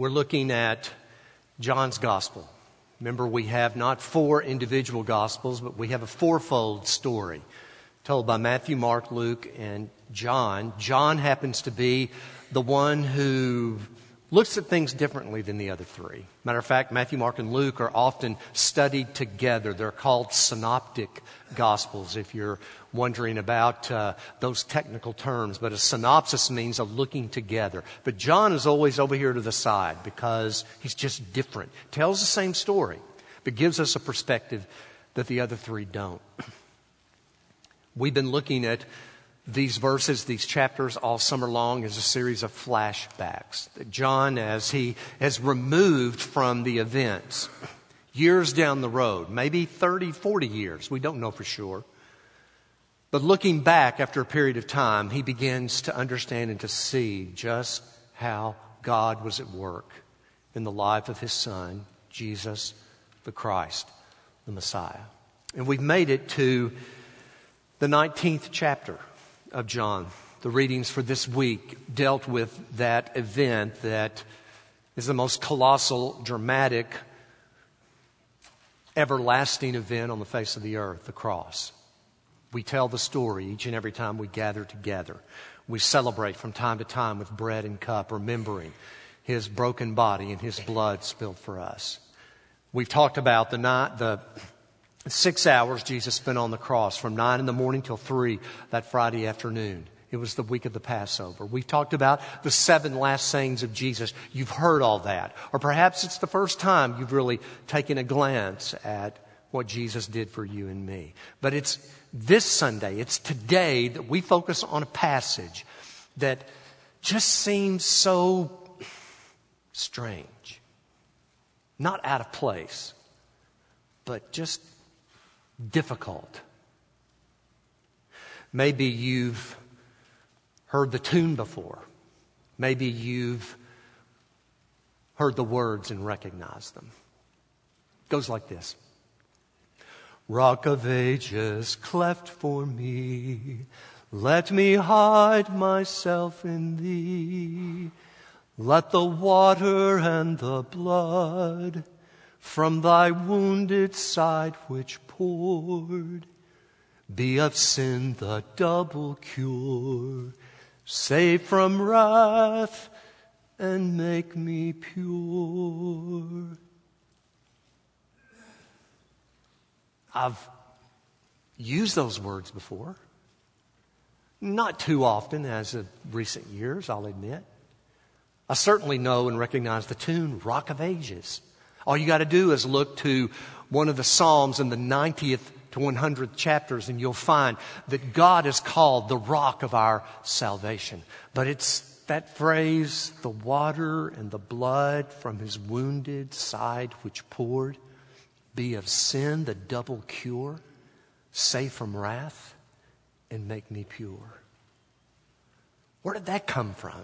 We're looking at John's Gospel. Remember, we have not 4 individual Gospels, but we have a fourfold story told by Matthew, Mark, Luke, and John. John happens to be the one who looks at things differently than the other 3. Matter of fact, Matthew, Mark, and Luke are often studied together. They're called synoptic Gospels, if you're wondering about those technical terms. But a synopsis means a looking together. But John is always over here to the side because he's just different. Tells the same story, but gives us a perspective that the other 3 don't. We've been looking at these verses, these chapters, all summer long as a series of flashbacks. John, as he has removed from the events, years down the road, maybe 30, 40 years, we don't know for sure. But looking back after a period of time, he begins to understand and to see just how God was at work in the life of His Son, Jesus the Christ, the Messiah. And we've made it to the 19th chapter of John. The readings for this week dealt with that event that is the most colossal, dramatic, everlasting event on the face of the earth, the cross. We tell the story each and every time we gather together. We celebrate from time to time with bread and cup, remembering His broken body and His blood spilled for us. We've talked about the 6 hours Jesus spent on the cross, from 9 in the morning till 3 that Friday afternoon. It was the week of the Passover. We've talked about the 7 last sayings of Jesus. You've heard all that. Or perhaps it's the first time you've really taken a glance at what Jesus did for you and me. But it's this Sunday, it's today, that we focus on a passage that just seems so strange. Not out of place, but just difficult. Maybe you've heard the tune before. Maybe you've heard the words and recognized them. It goes like this. Rock of ages, cleft for me, let me hide myself in Thee. Let the water and the blood from Thy wounded side which poured be of sin the double cure. Save from wrath and make me pure. I've used those words before. Not too often as of recent years, I'll admit. I certainly know and recognize the tune, Rock of Ages. All you got to do is look to one of the Psalms in the 90th to 100th chapters, and you'll find that God is called the rock of our salvation. But it's that phrase, the water and the blood from His wounded side which poured, be of sin the double cure, save from wrath, and make me pure. Where did that come from?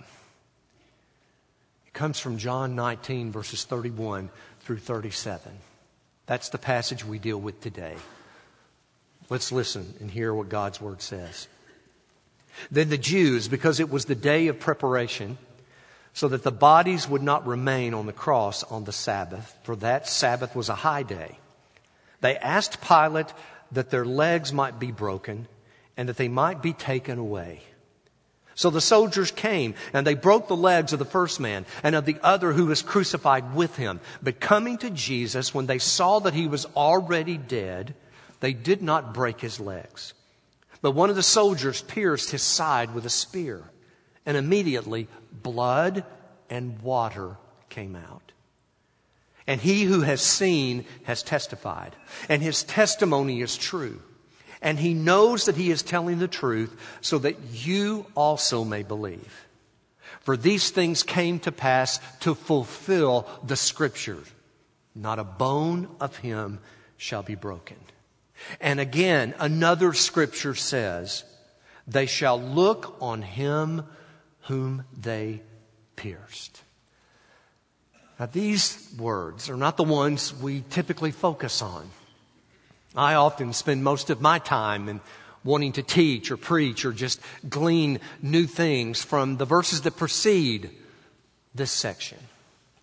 It comes from John 19, verses 31 through 37. That's the passage we deal with today. Let's listen and hear what God's Word says. Then the Jews, because it was the day of preparation, so that the bodies would not remain on the cross on the Sabbath, for that Sabbath was a high day, they asked Pilate that their legs might be broken and that they might be taken away. So the soldiers came, and they broke the legs of the first man and of the other who was crucified with him. But coming to Jesus, when they saw that He was already dead, they did not break His legs. But one of the soldiers pierced His side with a spear, and immediately blood and water came out. And he who has seen has testified, and his testimony is true. And he knows that he is telling the truth, so that you also may believe. For these things came to pass to fulfill the Scripture. Not a bone of him shall be broken. And again, another Scripture says, they shall look on Him whom they pierced. Now, these words are not the ones we typically focus on. I often spend most of my time in wanting to teach or preach or just glean new things from the verses that precede this section.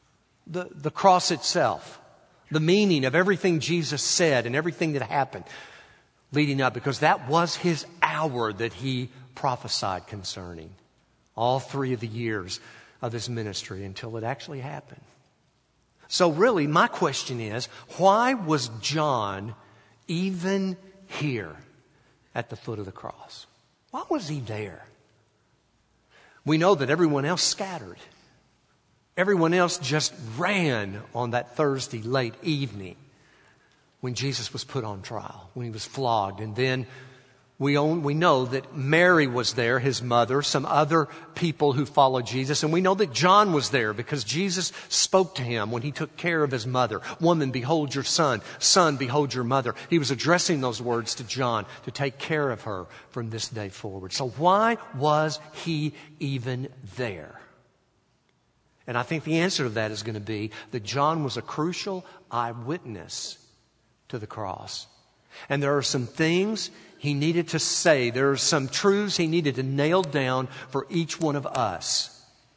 the cross itself, the meaning of everything Jesus said and everything that happened leading up, because that was his hour that he prophesied concerning all 3 of the years of his ministry until it actually happened. So really, my question is, why was John even here at the foot of the cross? Why was he there? We know that everyone else scattered. Everyone else just ran on that Thursday late evening when Jesus was put on trial, when he was flogged. And then we know that Mary was there, his mother, some other people who followed Jesus. And we know that John was there because Jesus spoke to him when he took care of his mother. Woman, behold your son. Son, behold your mother. He was addressing those words to John to take care of her from this day forward. So why was he even there? And I think the answer to that is going to be that John was a crucial eyewitness to the cross. And there are some things he needed to say. There are some truths he needed to nail down for each one of us.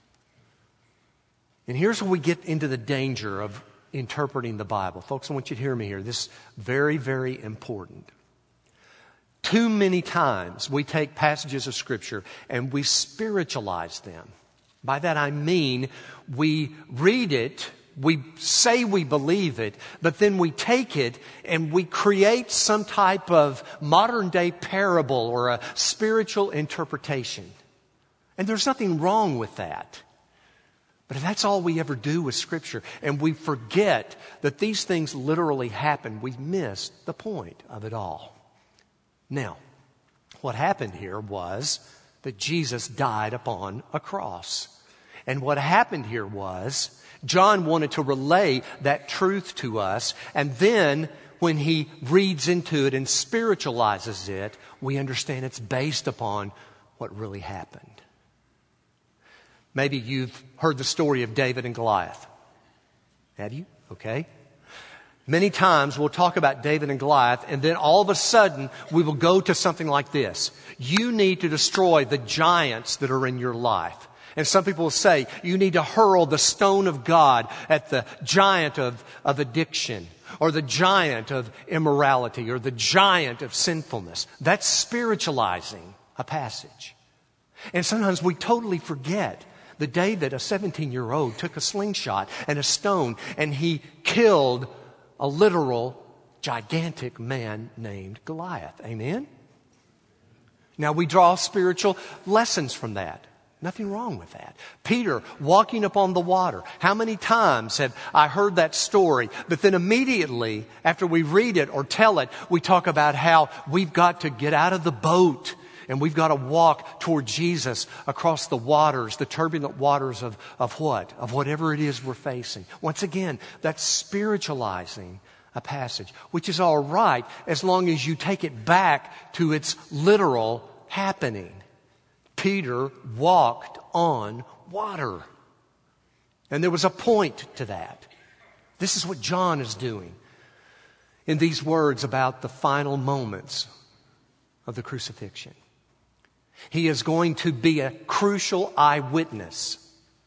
And here's where we get into the danger of interpreting the Bible. Folks, I want you to hear me here. This is very, very important. Too many times we take passages of Scripture and we spiritualize them. By that I mean we read it, we say we believe it, but then we take it and we create some type of modern day parable or a spiritual interpretation. And there's nothing wrong with that. But if that's all we ever do with Scripture and we forget that these things literally happen, we've missed the point of it all. Now, what happened here was that Jesus died upon a cross. And what happened here was John wanted to relay that truth to us. And then when he reads into it and spiritualizes it, we understand it's based upon what really happened. Maybe you've heard the story of David and Goliath. Have you? Okay. Many times we'll talk about David and Goliath, and then all of a sudden we will go to something like this. You need to destroy the giants that are in your life. And some people will say, you need to hurl the stone of God at the giant of addiction, or the giant of immorality, or the giant of sinfulness. That's spiritualizing a passage. And sometimes we totally forget that David, a 17-year-old, took a slingshot and a stone, and he killed a literal, gigantic man named Goliath. Amen? Now we draw spiritual lessons from that. Nothing wrong with that. Peter walking upon the water. How many times have I heard that story? But then immediately after we read it or tell it, we talk about how we've got to get out of the boat and we've got to walk toward Jesus across the waters, the turbulent waters of what? Of whatever it is we're facing. Once again, that's spiritualizing a passage, which is all right as long as you take it back to its literal happening. Peter walked on water. And there was a point to that. This is what John is doing in these words about the final moments of the crucifixion. He is going to be a crucial eyewitness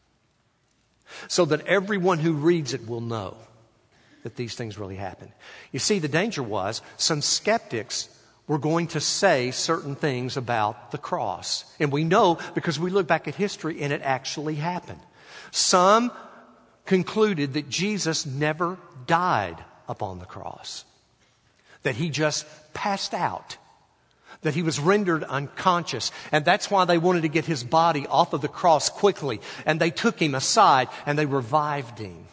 so that everyone who reads it will know that these things really happened. You see, the danger was some skeptics were going to say certain things about the cross. And we know because we look back at history and it actually happened. Some concluded that Jesus never died upon the cross, that he just passed out, that he was rendered unconscious. And that's why they wanted to get his body off of the cross quickly. And they took him aside and they revived him.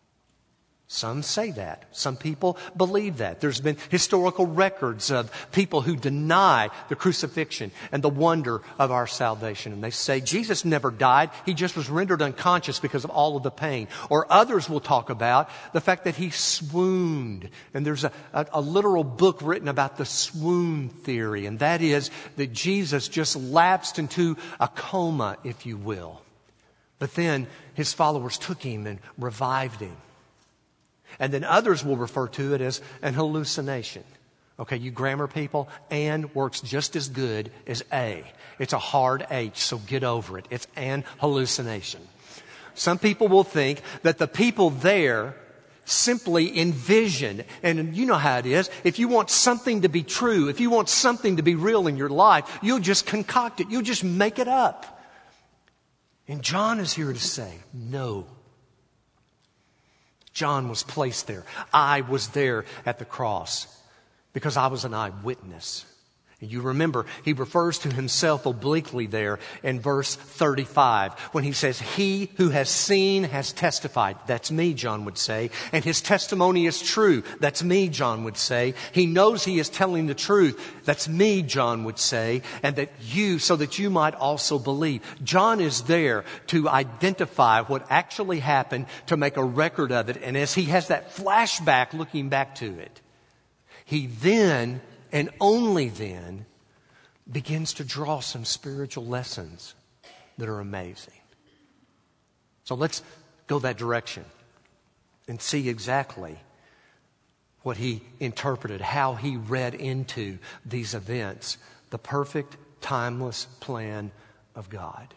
Some say that. Some people believe that. There's been historical records of people who deny the crucifixion and the wonder of our salvation. And they say Jesus never died. He just was rendered unconscious because of all of the pain. Or others will talk about the fact that he swooned. And there's a literal book written about the swoon theory. And that is that Jesus just lapsed into a coma, if you will. But then his followers took him and revived him. And then others will refer to it as an hallucination. Okay, you grammar people, and works just as good as a. It's a hard H, so get over it. It's an hallucination. Some people will think that the people there simply envision, and you know how it is, if you want something to be true, if you want something to be real in your life, you'll just concoct it, you'll just make it up. And John is here to say, no. John was placed there. I was there at the cross because I was an eyewitness. You remember, he refers to himself obliquely there in verse 35 when he says, he who has seen has testified. That's me, John would say. And his testimony is true. That's me, John would say. He knows he is telling the truth. That's me, John would say. And that you, so that you might also believe. John is there to identify what actually happened, to make a record of it. And as he has that flashback looking back to it, he then, and only then, begins to draw some spiritual lessons that are amazing. So let's go that direction and see exactly what he interpreted, how he read into these events, the perfect, timeless plan of God.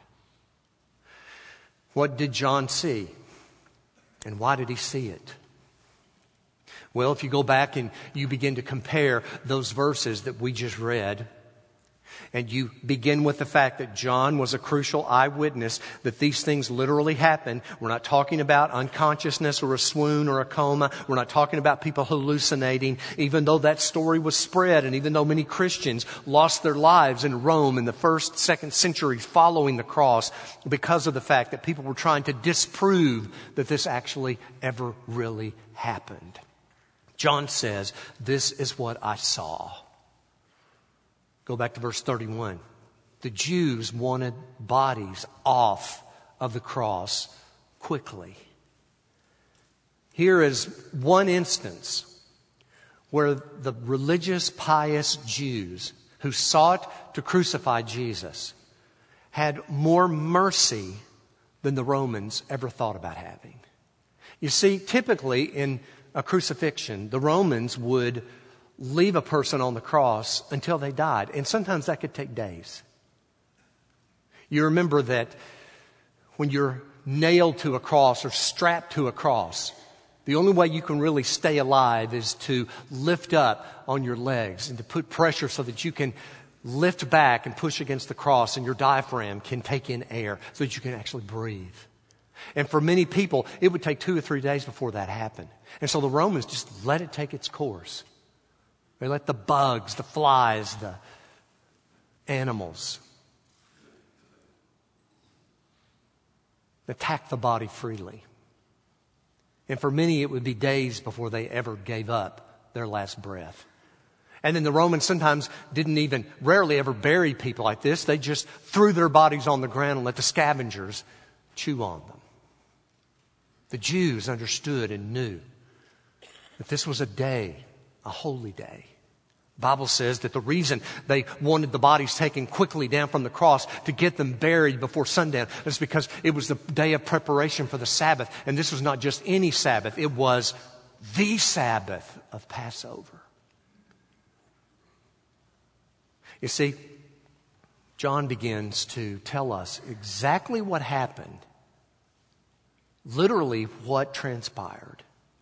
What did John see? And why did he see it? Well, if you go back and you begin to compare those verses that we just read, and you begin with the fact that John was a crucial eyewitness, that these things literally happened. We're not talking about unconsciousness or a swoon or a coma. We're not talking about people hallucinating, even though that story was spread and even though many Christians lost their lives in Rome in the first, second centuries following the cross because of the fact that people were trying to disprove that this actually ever really happened. John says, this is what I saw. Go back to verse 31. The Jews wanted bodies off of the cross quickly. Here is one instance where the religious, pious Jews who sought to crucify Jesus had more mercy than the Romans ever thought about having. You see, typically in a crucifixion, the Romans would leave a person on the cross until they died. And sometimes that could take days. You remember that when you're nailed to a cross or strapped to a cross, the only way you can really stay alive is to lift up on your legs and to put pressure so that you can lift back and push against the cross and your diaphragm can take in air so that you can actually breathe. And for many people, it would take 2 or 3 days before that happened. And so the Romans just let it take its course. They let the bugs, the flies, the animals attack the body freely. And for many, it would be days before they ever gave up their last breath. And then the Romans sometimes rarely ever bury people like this. They just threw their bodies on the ground and let the scavengers chew on them. The Jews understood and knew that this was a day, a holy day. The Bible says that the reason they wanted the bodies taken quickly down from the cross to get them buried before sundown is because it was the day of preparation for the Sabbath. And this was not just any Sabbath. It was the Sabbath of Passover. You see, John begins to tell us exactly what happened. Literally what transpired.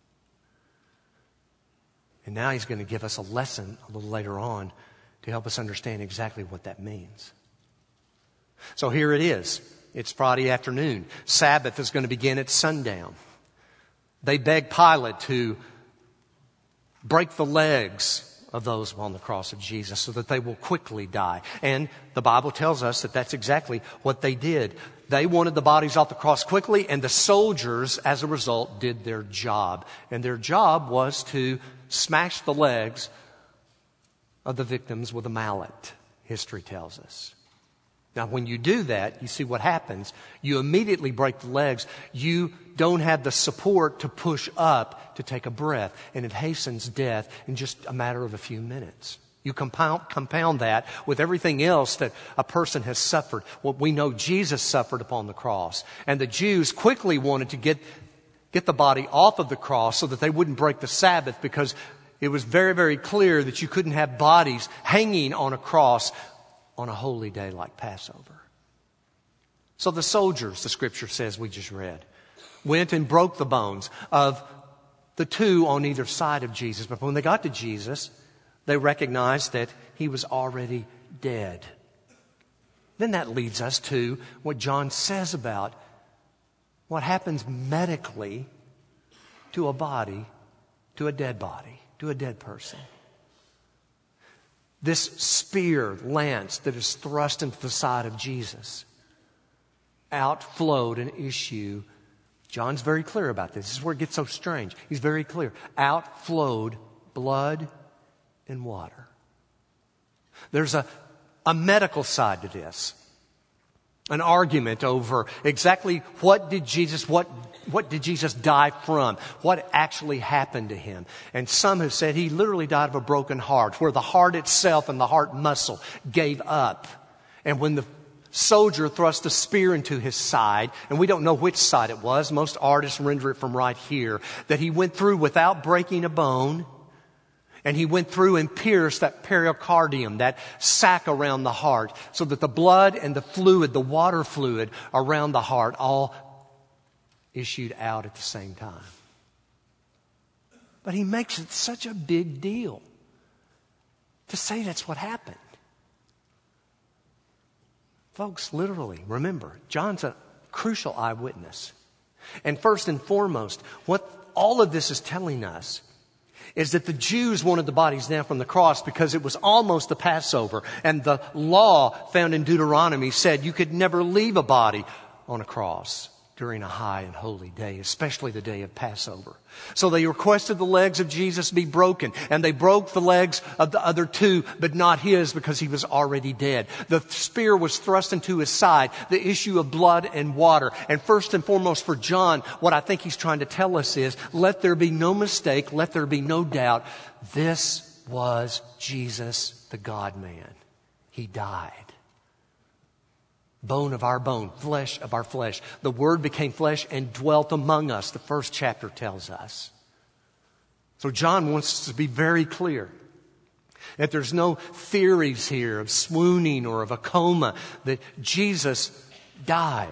And now he's going to give us a lesson a little later on to help us understand exactly what that means. So here it is. It's Friday afternoon. Sabbath is going to begin at sundown. They beg Pilate to break the legs of those on the cross of Jesus so that they will quickly die. And the Bible tells us that that's exactly what they did. They wanted the bodies off the cross quickly, and the soldiers, as a result, did their job. And their job was to smash the legs of the victims with a mallet, history tells us. Now, when you do that, you see what happens. You immediately break the legs. You don't have the support to push up to take a breath, and it hastens death in just a matter of a few minutes. You compound that with everything else that a person has suffered. What we know Jesus suffered upon the cross. And the Jews quickly wanted to get the body off of the cross so that they wouldn't break the Sabbath, because it was very, very clear that you couldn't have bodies hanging on a cross on a holy day like Passover. So the soldiers, the scripture says we just read, went and broke the bones of the two on either side of Jesus. But when they got to Jesus, they recognized that he was already dead. Then that leads us to what John says about what happens medically to a body, to a dead body, to a dead person. This spear, lance that is thrust into the side of Jesus, outflowed an issue. John's very clear about this. This is where it gets so strange. He's very clear. Outflowed blood and water. There's a medical side to this. An argument over exactly what did Jesus die from? What actually happened to him? And some have said he literally died of a broken heart, where the heart itself and the heart muscle gave up. And when the soldier thrust a spear into his side, and we don't know which side it was, most artists render it from right here, that he went through without breaking a bone, and he went through and pierced that pericardium, that sac around the heart, so that the blood and the fluid, the water fluid around the heart, all issued out at the same time. But he makes it such a big deal to say that's what happened. Folks, literally, remember, John's a crucial eyewitness. And first and foremost, what all of this is telling us is that the Jews wanted the bodies down from the cross because it was almost the Passover. And the law found in Deuteronomy said you could never leave a body on a cross during a high and holy day, especially the day of Passover. So they requested the legs of Jesus be broken, and they broke the legs of the other two, but not his because he was already dead. The spear was thrust into his side, the issue of blood and water. And first and foremost for John, what I think he's trying to tell us is, let there be no mistake, let there be no doubt, this was Jesus, the God-man. He died. Bone of our bone, flesh of our flesh. The Word became flesh and dwelt among us, the first chapter tells us. So John wants us to be very clear that there's no theories here of swooning or of a coma, that Jesus died.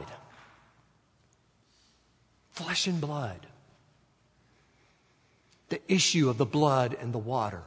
Flesh and blood. The issue of the blood and the water.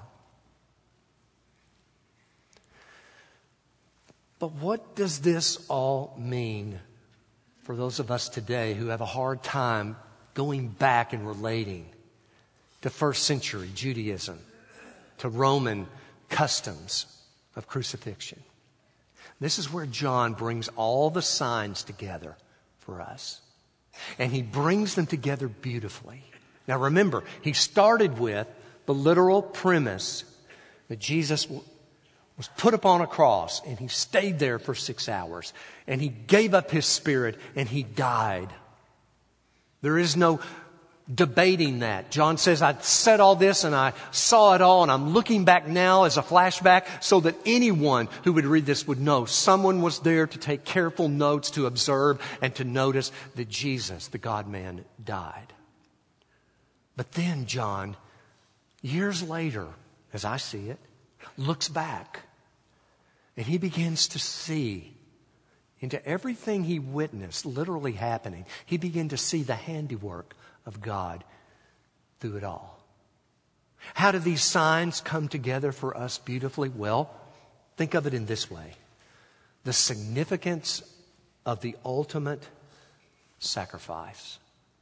But what does this all mean for those of us today who have a hard time going back and relating to first century Judaism, to Roman customs of crucifixion? This is where John brings all the signs together for us. And he brings them together beautifully. Now remember, he started with the literal premise that Jesus was put upon a cross, and he stayed there for 6 hours, and he gave up his spirit, and he died. There is no debating that. John says, I said all this and I saw it all, and I'm looking back now as a flashback so that anyone who would read this would know someone was there to take careful notes, to observe, and to notice that Jesus, the God-man, died. But then John, years later, as I see it, looks back, and he begins to see into everything he witnessed literally happening. He began to see the handiwork of God through it all. How do these signs come together for us beautifully? Well, think of it in this way. The significance of the ultimate sacrifice.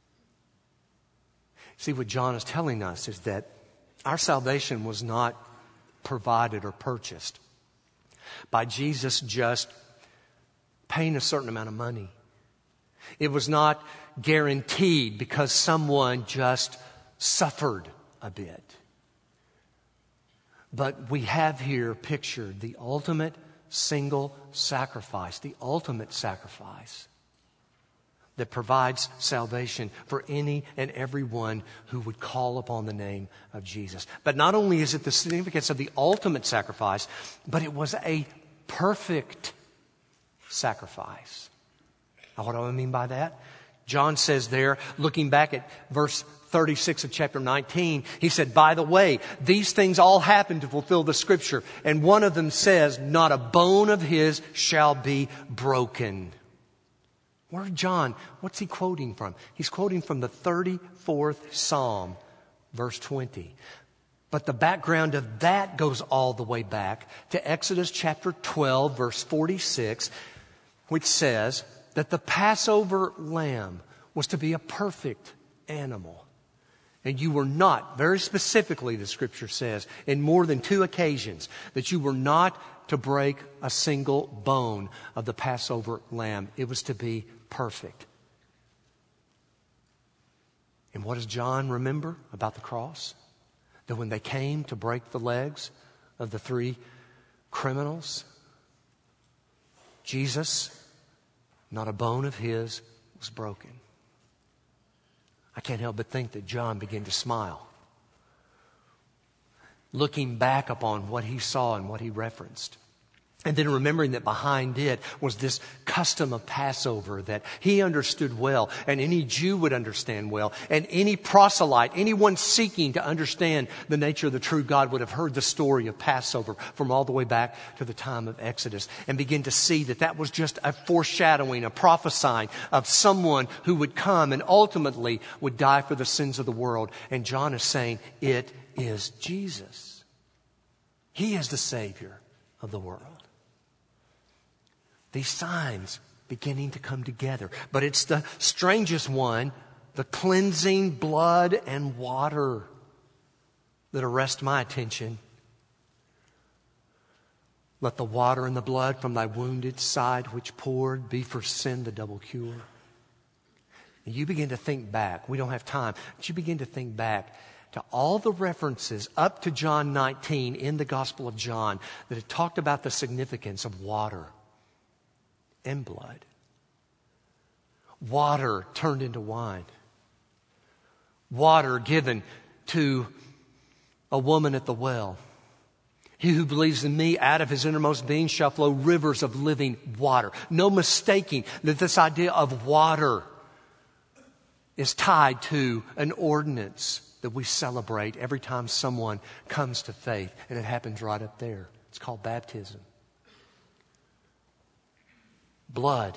See, what John is telling us is that our salvation was not provided or purchased by Jesus just paying a certain amount of money. It was not guaranteed because someone just suffered a bit. But we have here pictured the ultimate single sacrifice, the ultimate sacrifice that provides salvation for any and everyone who would call upon the name of Jesus. But not only is it the significance of the ultimate sacrifice, but it was a perfect sacrifice. Now, what do I mean by that? John says there, looking back at verse 36 of chapter 19, he said, by the way, these things all happened to fulfill the scripture. And one of them says, not a bone of his shall be broken. Where's John? What's he quoting from? He's quoting from the 34th Psalm, verse 20. But the background of that goes all the way back to Exodus chapter 12, verse 46, which says that the Passover lamb was to be a perfect animal. And you were not, very specifically the scripture says, in more than 2 occasions, that you were not to break a single bone of the Passover lamb. It was to be perfect. And what does John remember about the cross? That when they came to break the legs of the 3 criminals, Jesus, not a bone of his was broken. I can't help but think that John began to smile, looking back upon what he saw and what he referenced. And then remembering that behind it was this custom of Passover that he understood well, and any Jew would understand well, and any proselyte, anyone seeking to understand the nature of the true God would have heard the story of Passover from all the way back to the time of Exodus, and begin to see that that was just a foreshadowing, a prophesying of someone who would come and ultimately would die for the sins of the world. And John is saying, it is Jesus. He is the Savior of the world. These signs beginning to come together. But it's the strangest one, the cleansing blood and water, that arrest my attention. Let the water and the blood from thy wounded side which poured be for sin the double cure. And you begin to think back. We don't have time. But you begin to think back to all the references up to John 19 in the Gospel of John that had talked about the significance of water and blood. Water turned into wine. Water given to a woman at the well. He who believes in me, out of his innermost being shall flow rivers of living water. No mistaking that this idea of water is tied to an ordinance that we celebrate every time someone comes to faith. And it happens right up there. It's called baptism. Blood.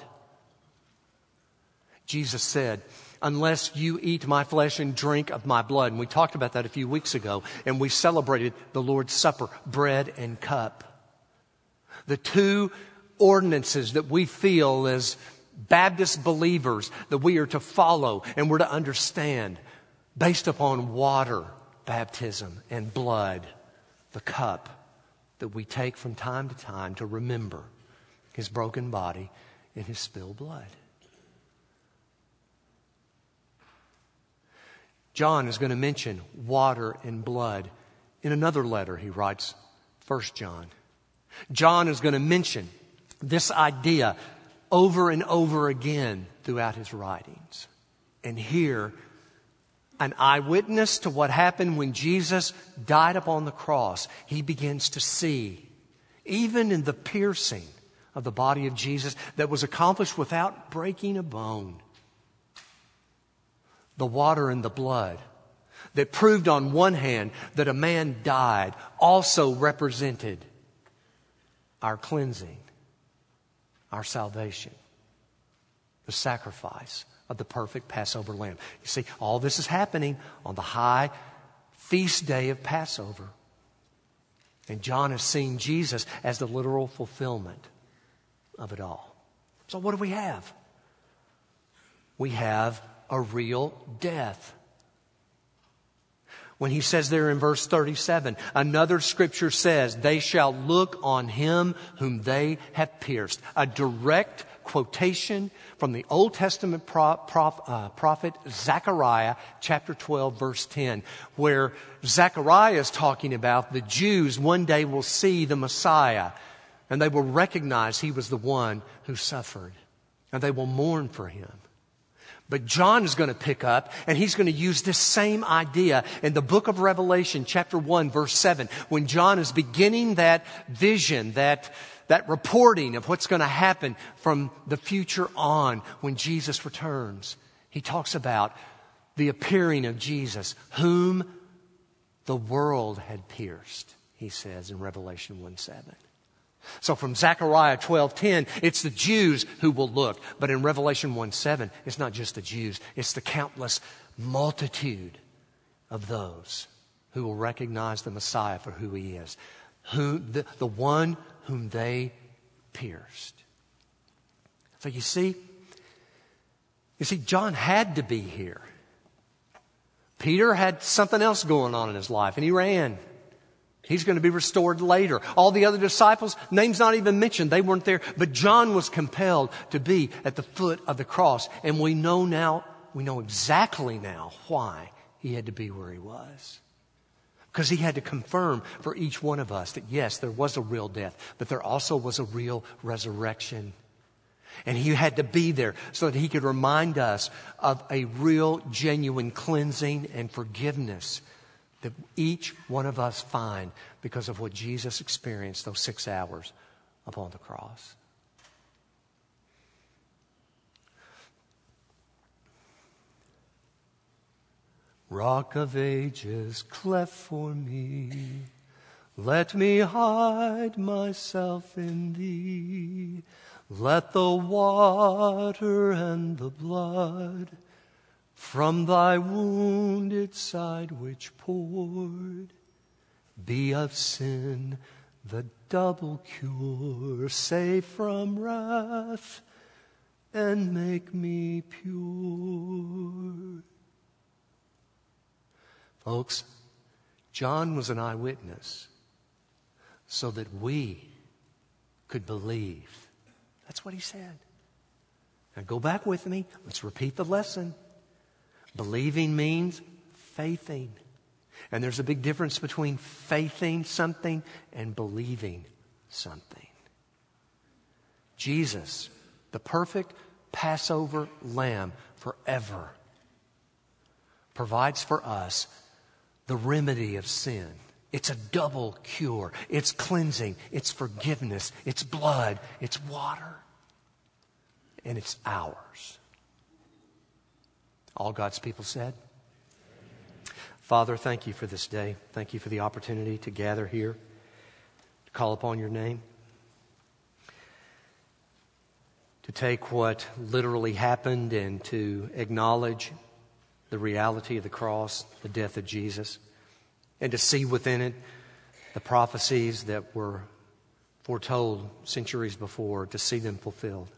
Jesus said, unless you eat my flesh and drink of my blood. And we talked about that a few weeks ago. And we celebrated the Lord's Supper, bread and cup. The 2 ordinances that we feel as Baptist believers that we are to follow and we're to understand based upon water, baptism, and blood, the cup that we take from time to time to remember his broken body and his spilled blood. John is going to mention water and blood in another letter he writes, 1 John. John is going to mention this idea over and over again throughout his writings. And here, an eyewitness to what happened when Jesus died upon the cross, he begins to see, even in the piercing of the body of Jesus that was accomplished without breaking a bone, the water and the blood that proved on one hand that a man died also represented our cleansing, our salvation, the sacrifice of the perfect Passover lamb. You see, all this is happening on the high feast day of Passover. And John is seeing Jesus as the literal fulfillment of it all. So what do we have? We have a real death. When he says there in verse 37, another scripture says, they shall look on him whom they have pierced. A direct quotation from the Old Testament prophet Zechariah, chapter 12, verse 10, where Zechariah is talking about the Jews one day will see the Messiah and they will recognize he was the one who suffered and they will mourn for him. But John is going to pick up and he's going to use this same idea in the book of Revelation, chapter 1, verse 7, when John is beginning that vision, that reporting of what's going to happen from the future on when Jesus returns. He talks about the appearing of Jesus, whom the world had pierced, he says in Revelation 1:7. So from Zechariah 12:10, it's the Jews who will look. But in Revelation 1:7, it's not just the Jews. It's the countless multitude of those who will recognize the Messiah for who he is. The one whom they pierced. So you see, John had to be here. Peter had something else going on in his life, and he ran. He's going to be restored later. All the other disciples, names not even mentioned, they weren't there. But John was compelled to be at the foot of the cross. And we know exactly now why he had to be where he was. Because he had to confirm for each one of us that yes, there was a real death, but there also was a real resurrection. And he had to be there so that he could remind us of a real, genuine cleansing and forgiveness that each one of us find because of what Jesus experienced those 6 hours upon the cross. Rock of ages, cleft for me, let me hide myself in thee. Let the water and the blood from thy wounded side which poured be of sin the double cure. Save from wrath and make me pure. Folks, John was an eyewitness so that we could believe. That's what he said. Now go back with me. Let's repeat the lesson. Believing means faithing. And there's a big difference between faithing something and believing something. Jesus, the perfect Passover lamb forever, provides for us the remedy of sin. It's a double cure. It's cleansing. It's forgiveness. It's blood. It's water. And it's ours. All God's people said. Father, thank you for this day. Thank you for the opportunity to gather here, to call upon your name, to take what literally happened and to acknowledge the reality of the cross, the death of Jesus, and to see within it the prophecies that were foretold centuries before, to see them fulfilled.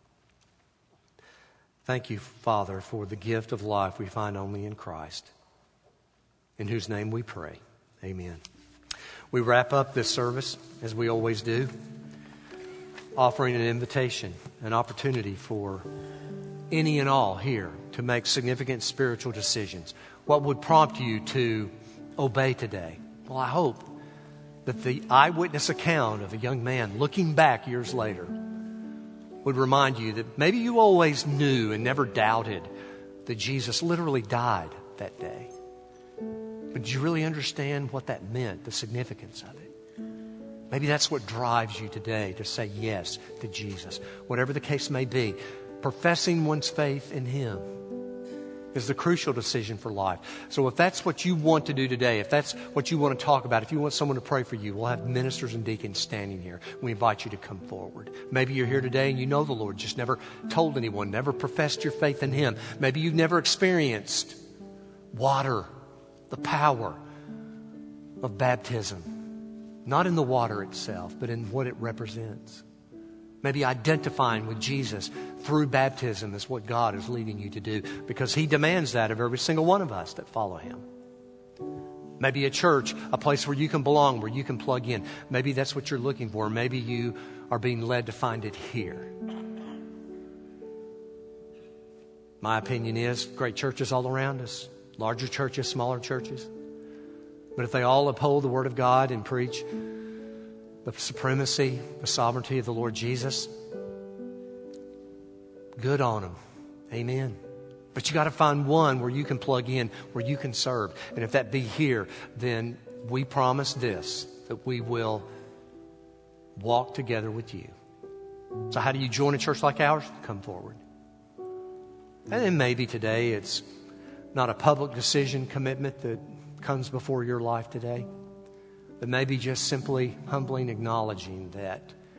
Thank you, Father, for the gift of life we find only in Christ, in whose name we pray. Amen. We wrap up this service, as we always do, offering an invitation, an opportunity for any and all here to make significant spiritual decisions. What would prompt you to obey today? Well, I hope that the eyewitness account of a young man looking back years later would remind you that maybe you always knew and never doubted that Jesus literally died that day. But did you really understand what that meant, the significance of it? Maybe that's what drives you today to say yes to Jesus. Whatever the case may be, professing one's faith in Him is the crucial decision for life. So if that's what you want to do today, if that's what you want to talk about, if you want someone to pray for you, we'll have ministers and deacons standing here. We invite you to come forward. Maybe you're here today and you know the Lord, just never told anyone, never professed your faith in Him. Maybe you've never experienced water, the power of baptism. Not in the water itself, but in what it represents. Maybe identifying with Jesus through baptism is what God is leading you to do, because He demands that of every single one of us that follow Him. Maybe a church, a place where you can belong, where you can plug in. Maybe that's what you're looking for. Maybe you are being led to find it here. My opinion is great churches all around us, larger churches, smaller churches. But if they all uphold the Word of God and preach the supremacy, the sovereignty of the Lord Jesus, good on them. Amen. But you got to find one where you can plug in, where you can serve. And if that be here, then we promise this, that we will walk together with you. So how do you join a church like ours? Come forward. And then maybe today it's not a public decision commitment that comes before your life today, but maybe just simply humbling, acknowledging that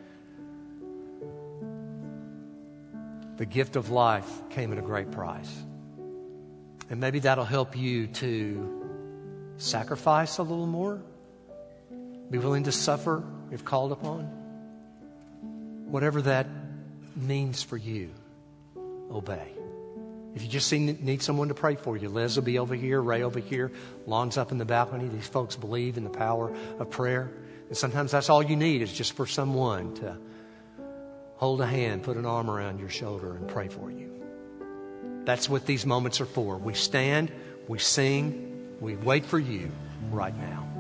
the gift of life came at a great price. And maybe that'll help you to sacrifice a little more, be willing to suffer if called upon. Whatever that means for you, obey. If you just need someone to pray for you, Liz will be over here, Ray over here, Lon's up in the balcony. These folks believe in the power of prayer. And sometimes that's all you need is just for someone to hold a hand, put an arm around your shoulder and pray for you. That's what these moments are for. We stand, we sing, we wait for you right now.